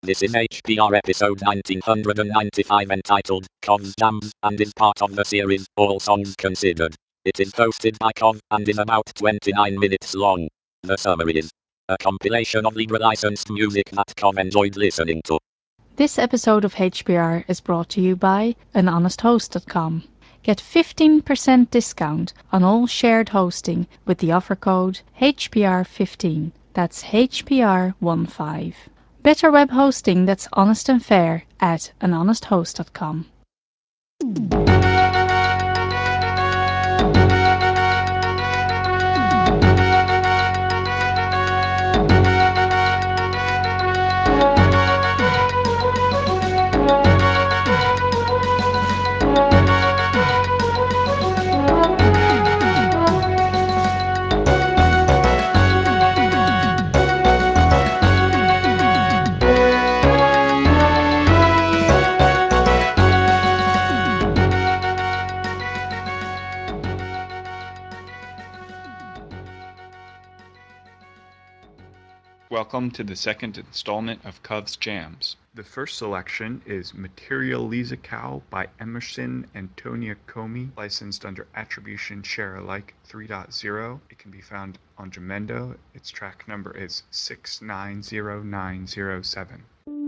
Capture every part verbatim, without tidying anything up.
This is H P R episode nineteen ninety-five entitled Cov's Jams and is part of the series All Songs Considered. It is hosted by Cov and is about twenty-nine minutes long. The summary is a compilation of legal licensed music that Cov enjoyed listening to. This episode of H P R is brought to you by an honest host dot com. Get fifteen percent discount on all shared hosting with the offer code H P R fifteen. That's H P R fifteen. Better web hosting that's honest and fair at an honest host dot com. Welcome to the second installment of Cov's Jams. The first selection is Material Cow by Emerson Antonia Comey, licensed under Attribution Share Alike three point oh. It can be found on Jamendo. Its track number is six nine zero nine zero seven.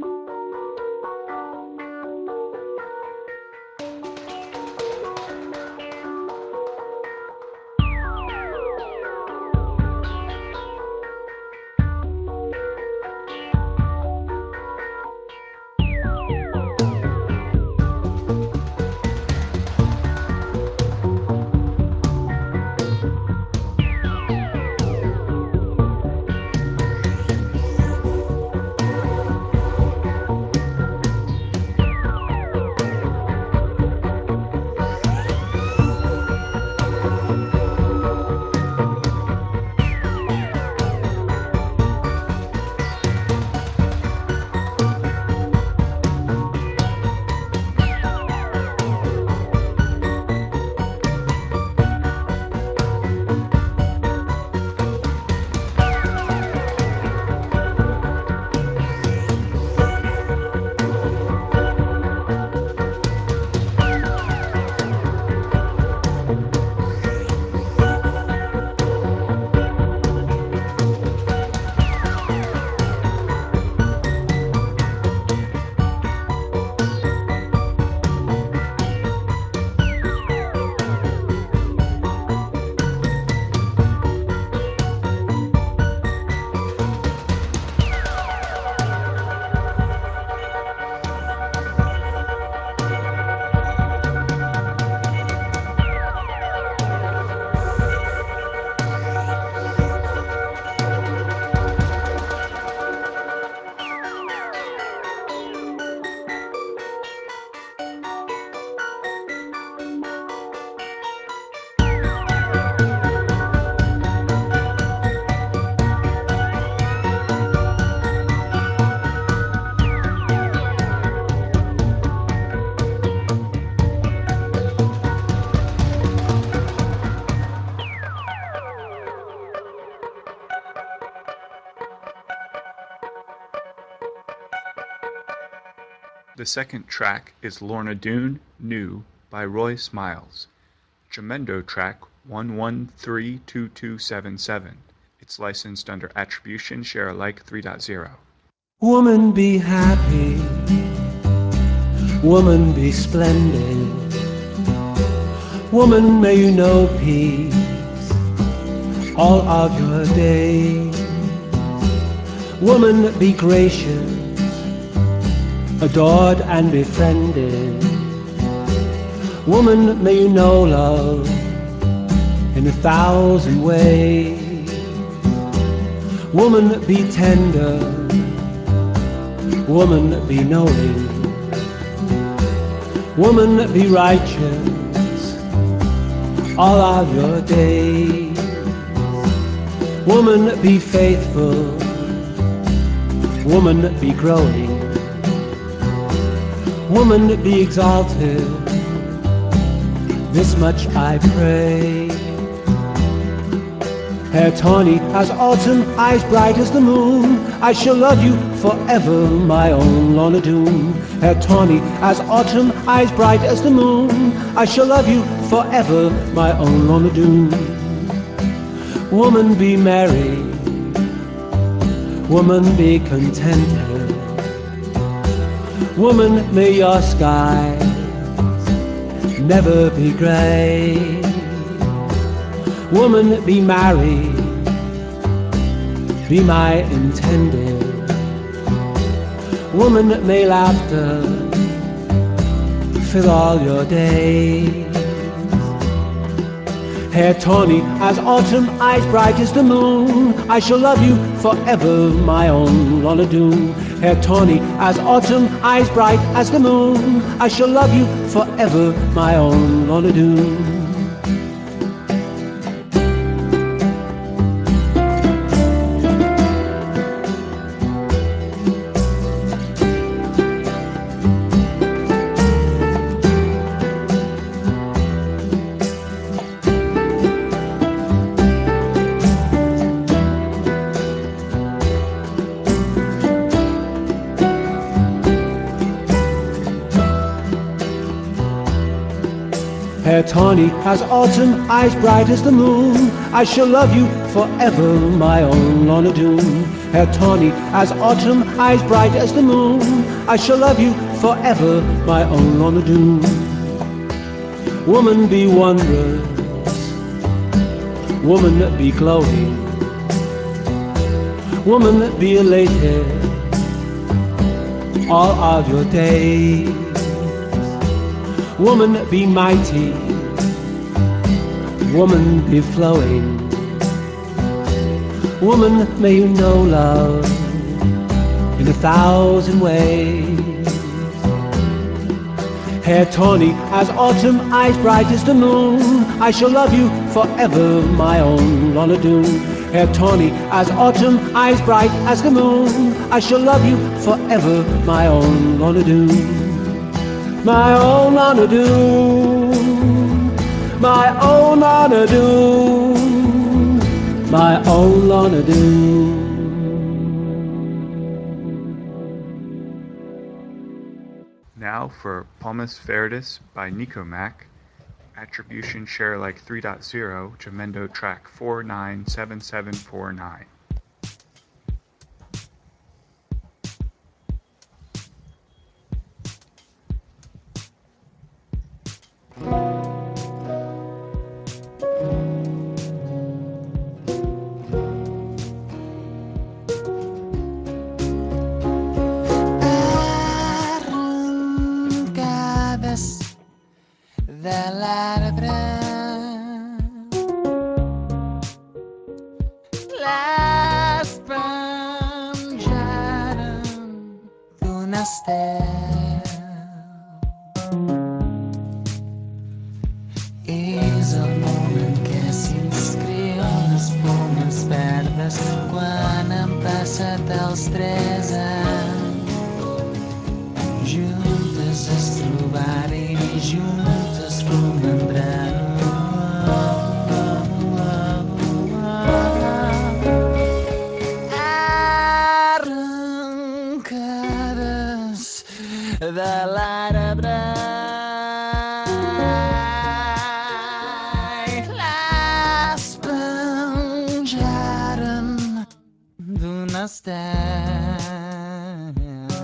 The second track is Lorna Doone, New, by Roy Smiles. Jamendo track one one three two two seven seven. It's licensed under Attribution Share Alike three point oh. Woman be happy, woman be splendid, woman may you know peace all of your days. Woman be gracious, adored and befriended. Woman, may you know love in a thousand ways. Woman, be tender. Woman, be knowing. Woman, be righteous all of your days. Woman, be faithful. Woman, be growing. Woman, be exalted, this much I pray. Hair tawny as autumn, eyes bright as the moon, I shall love you forever, my own Lorna Doone. Hair tawny as autumn, eyes bright as the moon. I shall love you forever, my own Lorna Doone. Woman, be merry, woman, be contented. Woman, may your skies never be grey. Woman, be married, be my intended. Woman, may laughter fill all your days. Hair tawny as autumn, eyes bright as the moon. I shall love you forever, my own Lorna Doone. Hair tawny as autumn, eyes bright as the moon. I shall love you forever, my own Lorna Doone. Hair tawny as autumn, eyes bright as the moon. I shall love you forever, my own Lorna Doone. Hair tawny as autumn, eyes bright as the moon. I shall love you forever, my own Lorna Doone. Woman, be wondrous, woman, be glowing. Woman, be elated all of your days. Woman, be mighty, woman, be flowing. Woman, may you know love in a thousand ways. Hair tawny as autumn, eyes bright as the moon. I shall love you forever, my own Lorna Doone. Hair tawny as autumn, eyes bright as the moon. I shall love you forever, my own Lorna Doone. My own Lorna Doone, my own Lorna Doone, my own Lorna Doone. Now for Palmas Verdis by Nicomac, attribution share like three point zero, Jamendo track four nine seven seven four nine. Arrancadas da ladra, las panjaram d'un estel. És el moment que s'inscriuen les pomes verdes quan han passat els tres anys. Juntes es trobaren i juntes romandran. Arrencades de l'arbre, les penjaren d'un estel.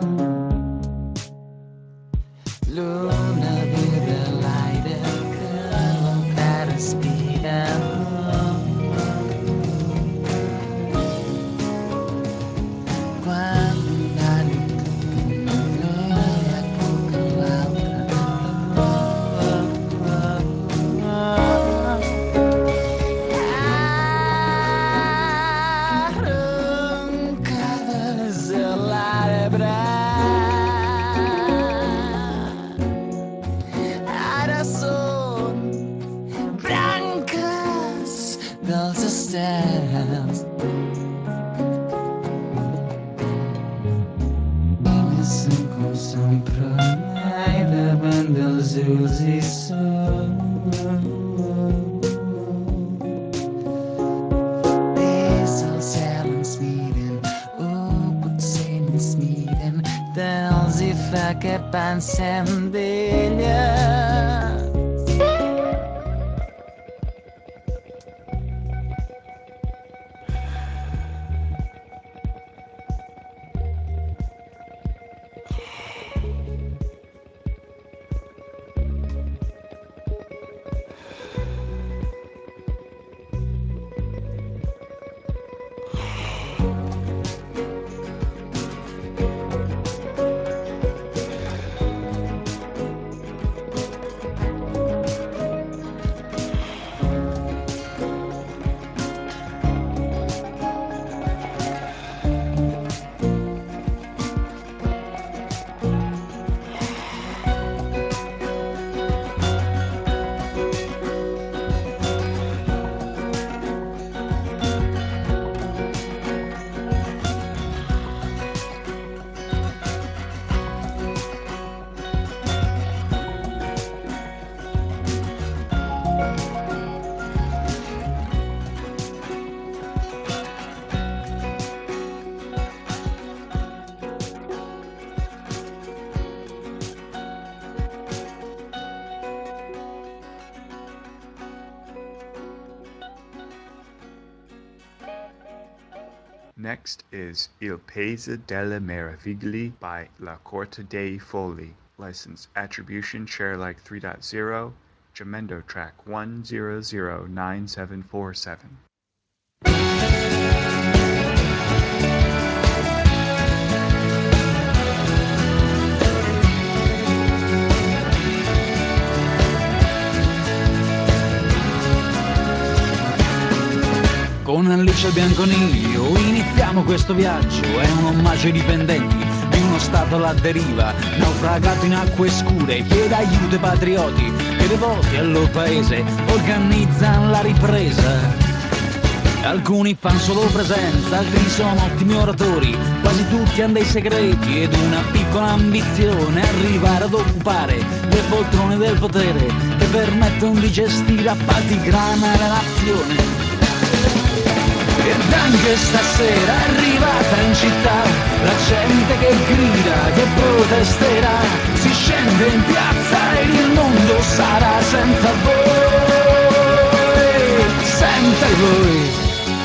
L'una viu de l'aire que l'encara respira. Quan una nit no hi ha cuc en l'altre. Arrencades a l'arbre, ara són branques dels estels. Com sempre mai davant dels ulls i som. Des del cel ens miren, oh, els hi fa que pensem d'ella. Next is Il Paese delle Meraviglie by La Corte dei Folli. License Attribution Sharealike three point zero. Jamendo track one zero zero nine seven four seven. Con Alice e Bianconiglio iniziamo questo viaggio, è un omaggio ai dipendenti di uno stato alla deriva, naufragato in acque scure, chiede aiuto ai patrioti che devoti al loro paese organizzano la ripresa. Alcuni fanno solo presenza, altri sono ottimi oratori, quasi tutti hanno dei segreti ed una piccola ambizione, arrivare ad occupare le poltrone del potere che permettono di gestire appalti grana alla nazione. Ed anche stasera è arrivata in città la gente che grida, che protesterà, si scende in piazza ed il mondo sarà senza voi, senza voi.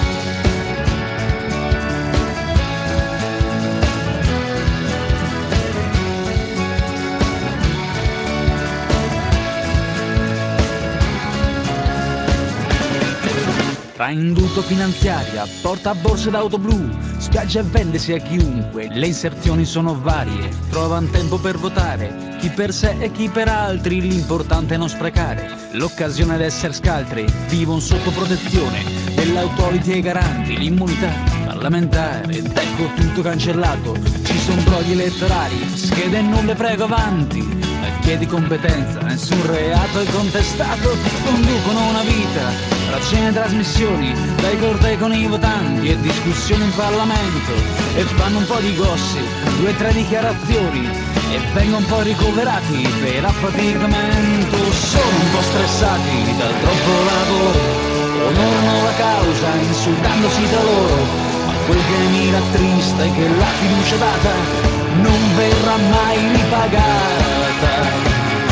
Tra indulto finanziaria, porta borse d'auto blu, spiaggia e vendesi a chiunque, le inserzioni sono varie, trovano tempo per votare, chi per sé e chi per altri, l'importante è non sprecare, l'occasione d'essere scaltri, vivono sotto protezione, dell'autority e i garanti, l'immunità parlamentare, ed ecco tutto cancellato, ci sono brogli elettorali, schede nulle prego avanti, chiedi competenza, nessun reato è contestato, conducono una vita, tra cene e trasmissioni, dai cortei con i votanti e discussioni in Parlamento, e fanno un po' di gossip, due o tre dichiarazioni, e vengono un po' ricoverati per affaticamento, sono un po' stressati dal troppo lavoro, onorano la causa insultandosi da loro, ma quel che mi rattrista è che la fiducia data non verrà mai ripagata.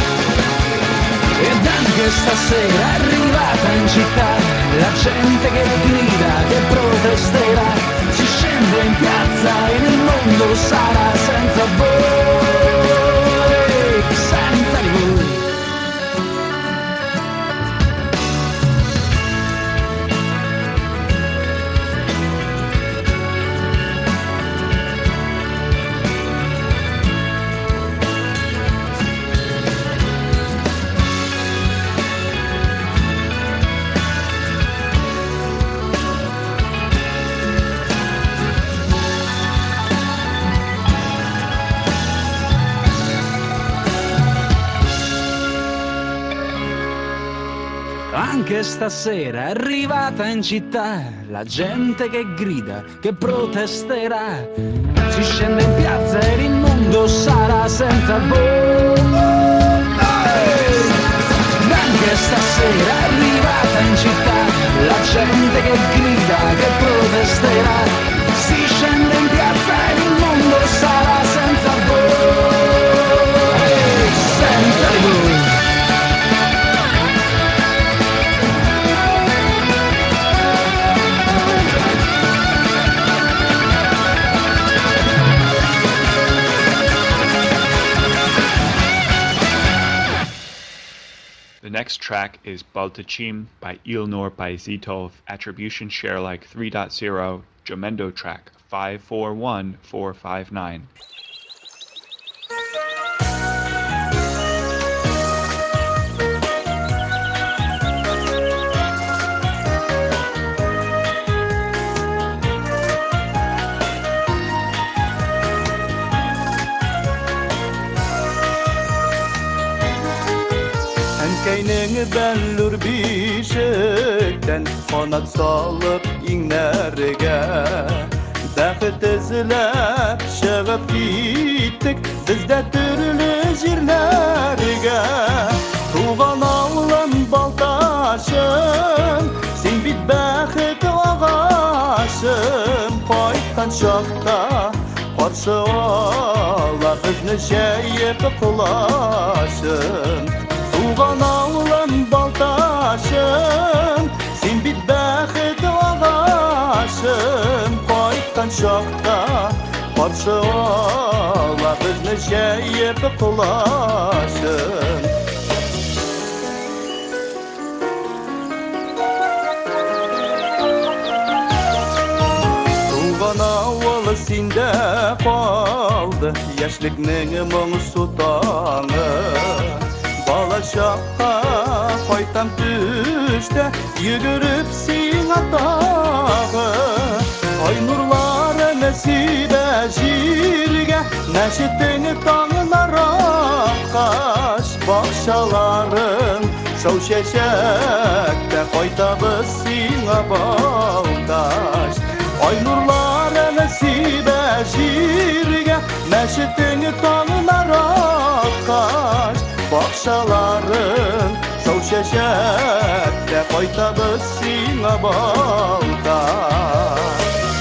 Ed anche stasera è arrivata in città la gente che grida, che protesterà, si scende in piazza e il mondo sarà senza voi, senza di voi. Anche stasera è arrivata in città la gente che grida, che protesterà, si scende in piazza e il mondo sarà senza voi. Anche stasera è arrivata in città la gente che grida, che protesterà, si scende in piazza e il mondo sarà senza voi. next track is Baltachim by Ilnur Paisitov, attribution share like three point zero, Jamendo track five four one four five nine. Keynin bellur bişikten kanat salıp inlerge Dağıt izlep şevap gittik biz de türlü jirlerge Tuğan ağlan baltaşım sen bit bəxit ağaşım Qayttan şaqta qarşı ala bizni şeyip kulaşım Tuğan ağlan baltaşım sen bit bəxit ağaşım Qayttan şaqta qarşı ala bizni şeyip kulaşım Ağalı sinde kaldı Yaşlıkның мұң сұтаңы Bala şaqqa qaytam düşte Yügürüp sin atağı Ay nurları nəsibə jirge Nəşittin tağlar аққаш Bakşaların şov şeşekte Qaytabız sin baltaş Ay nurları nəsibə jirge Nəşittin tağlar аққаш Bakşaların şov şeşekte Qaytabız sin baltaş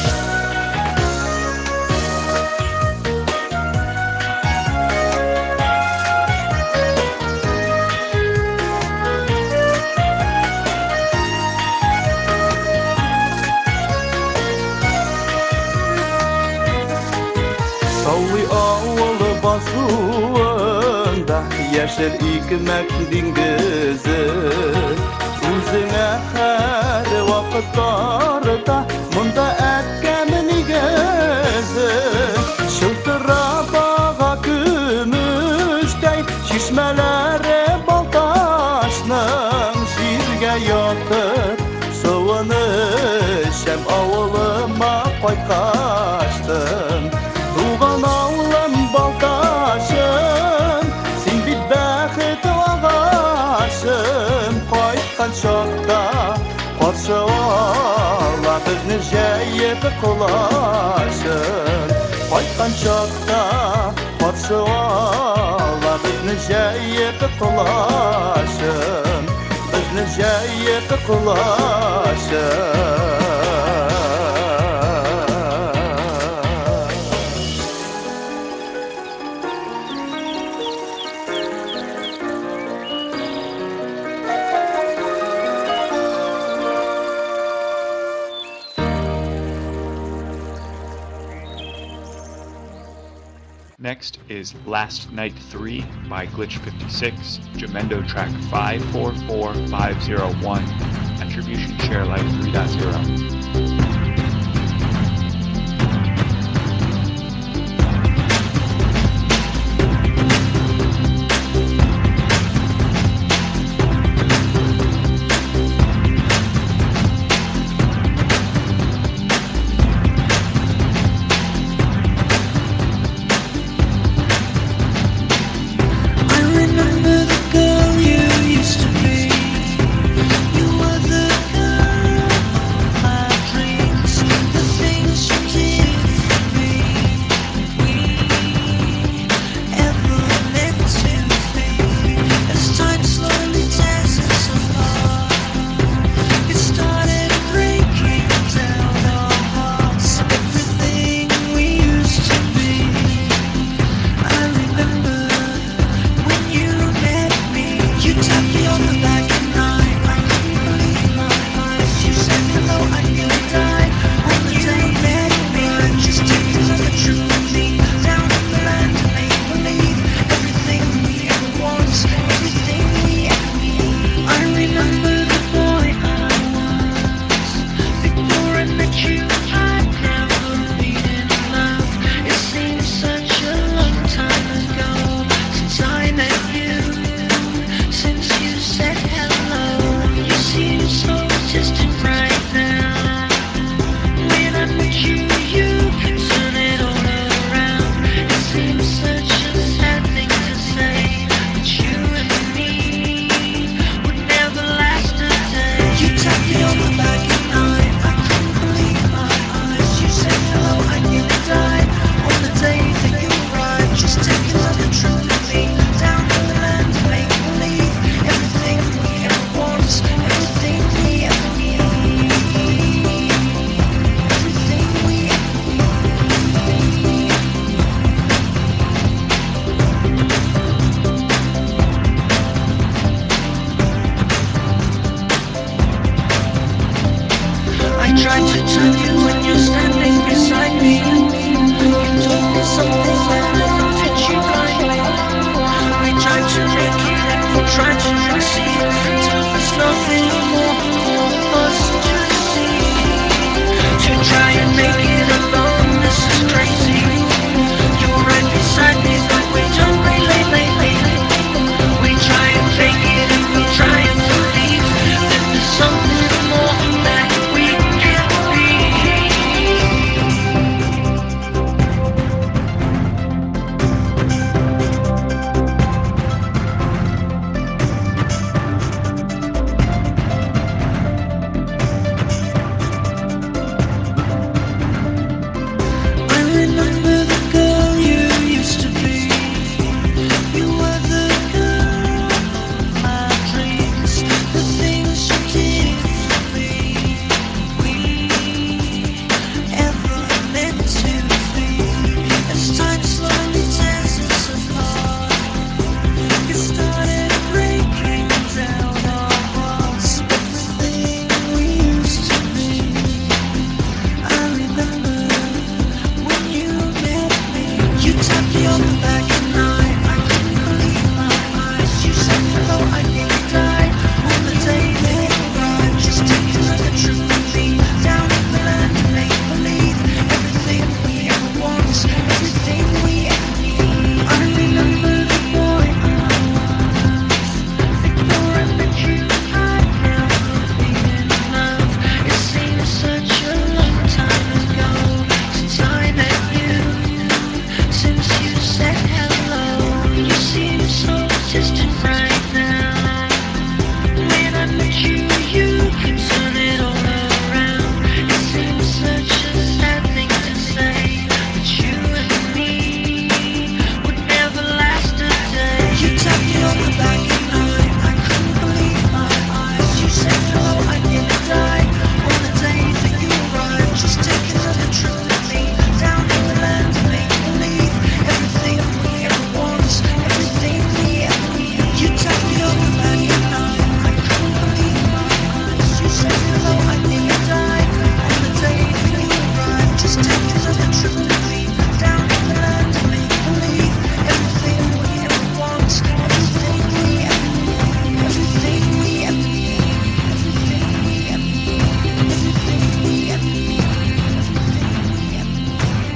Savli ağalı basruğunda Yeşil ikmek dingizi Üzüne her vakitlarda Munda etkemin gezi Şıltıra bağa gümüştey Şişmelere baltaşның Jirge yatır Sıvınışem ağılıma qaytqaştım Tuğan ağlan baltaşım sen bit bəxit ağaşım Qaytqan şaqda qarşı ala bizni jəyib qulaşım Qaytqan şaqda qarşı ala bizni jəyib qulaşım Bizni jəyib qulaşım Next is Last Night three by Glitch fifty-six, Jamendo track five four four five zero one, attribution share like three point zero. You were the girl of my time you when you're standing beside me, you told me something that I thought that you'd like. We tried to make it and we tried to exceed till there's nothing more for us to see. To try and make it alone, this is crazy. You're right beside me, but we don't relate. We try and fake it and we try and believe that there's something more that we can I remember the girl you used to be. You were the girl of my dreams. The things you did for me, we ever meant to be. As time slowly tears us apart, it started breaking down our walls. Everything we used to be. I remember when you met me. You tapped me on the back and I, I couldn't believe my eyes. You said hello, I nearly died on the day that you arrived. Just take another trip with me down in the land of make believe. Everything we ever want, everything we ever need. I remember the boy I was before I met you. I'd never been in love. It seems such a long time ago since I met you. Since you said hello, you seem so distant right now. When I met you, you turn it all around. It seems such a sad thing to say, but you and me would never last a day. You tapped me on the back and I, I couldn't believe my eyes. You said hello, I nearly died on the day that you arrived. Just take another trip with me down in the land of make believe. Everything we ever want, everything we ever need. You tapped me on the back and I, I couldn't believe my eyes. You said hello, I nearly died on the day that you arrived. Just take another trip with me down in the land of make believe. Everything we ever want, everything we ever need, everything we ever need, everything we ever need, everything we ever need, everything we ever need.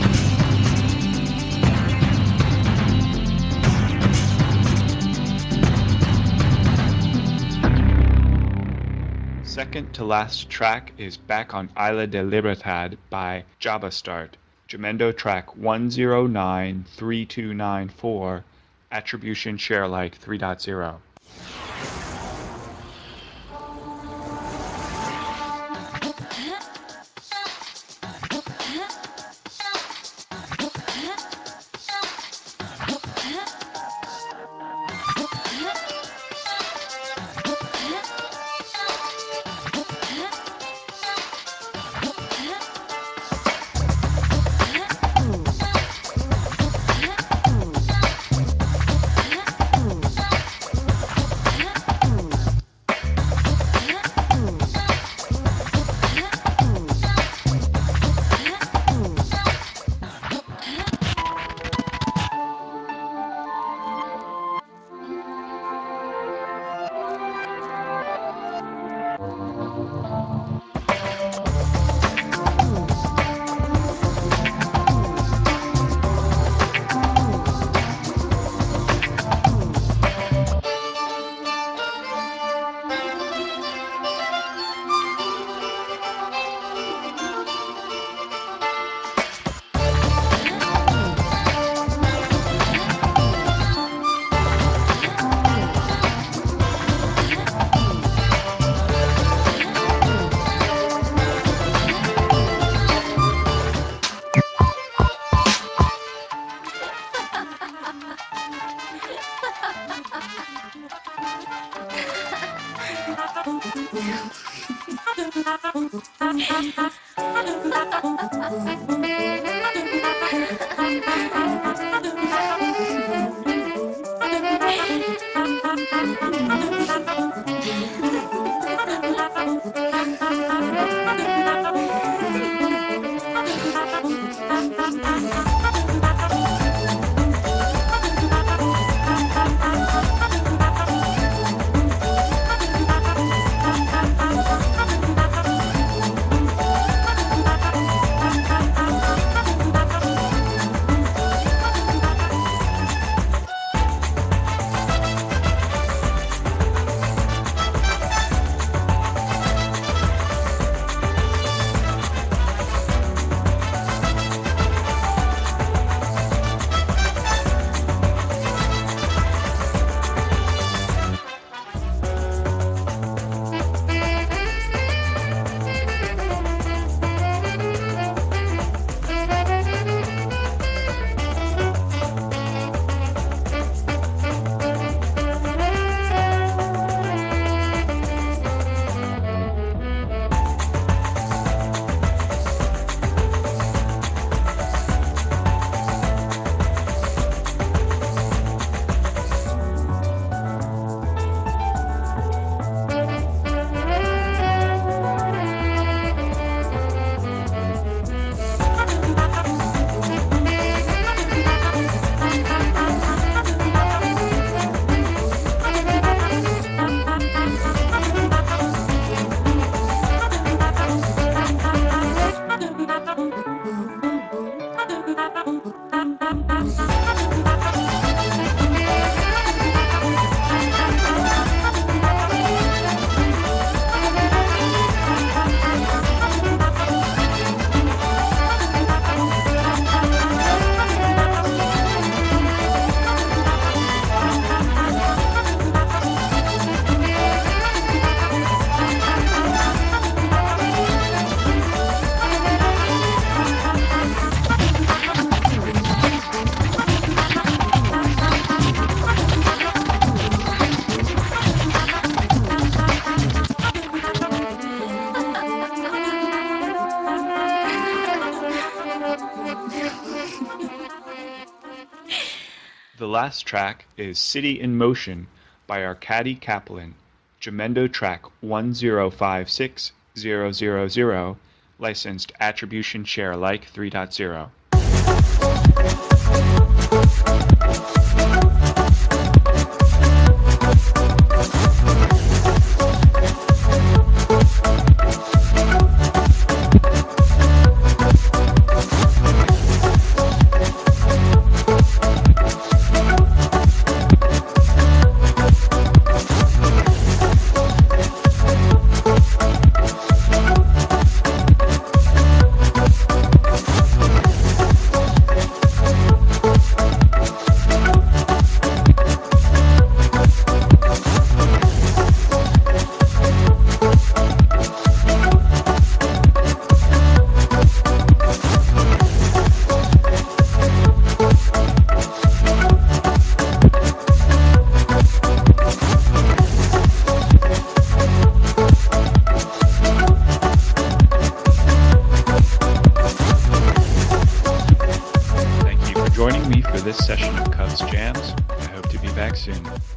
Second to last track is Back on Isla de Libertad by Jabastart. Jamendo track one zero nine three two nine four, attribution share like three point zero. last track is City in Motion by Arkady Kaplan, Jamendo track one zero five six zero zero zero, licensed Attribution Share Alike three point zero. Joining me for this session of Cov's Jams. I hope to be back soon.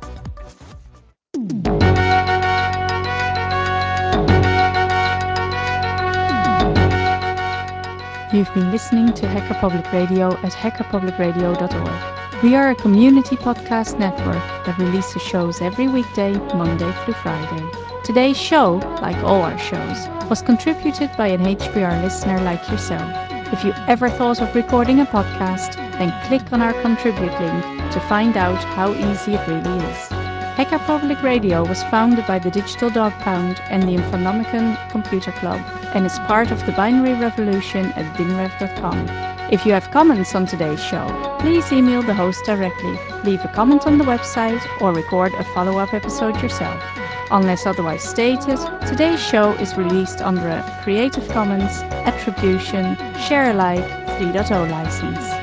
You've been listening to Hacker Public Radio at hacker public radio dot org. We are a community podcast network that releases shows every weekday, Monday through Friday. Today's show, like all our shows, was contributed by an H P R listener like yourself. If you ever thought of recording a podcast, then click on our contribute link to find out how easy it really is. Hacker Public Radio was founded by the Digital Dog Pound and the Infonomicon Computer Club and is part of the binary revolution at binrev dot com. If you have comments on today's show, please email the host directly, leave a comment on the website, or record a follow-up episode yourself. Unless otherwise stated, today's show is released under a Creative Commons Attribution Share Alike three point oh license.